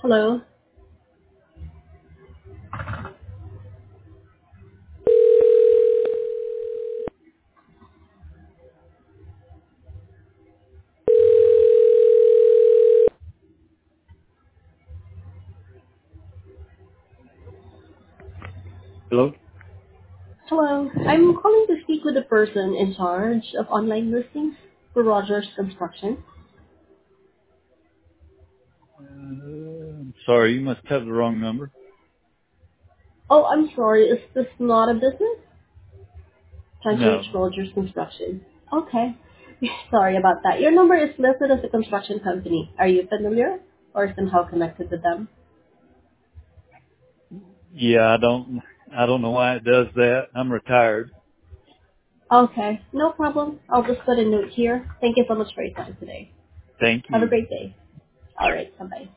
Hello. Hello? Hello. I'm calling to speak with the person in charge of online listings for Rogers Construction. I'm sorry, you must have the wrong number. Oh, I'm sorry. Is this not a business? Trying to reach No. Rogers Construction. Okay. Sorry about that. Your number is listed as a construction company. Are you familiar or somehow connected with them? Yeah, I don't know why it does that. I'm retired. Okay. No problem. I'll just put a note here. Thank you so much for your time today. Thank Have a you. great day. All right. Bye-bye.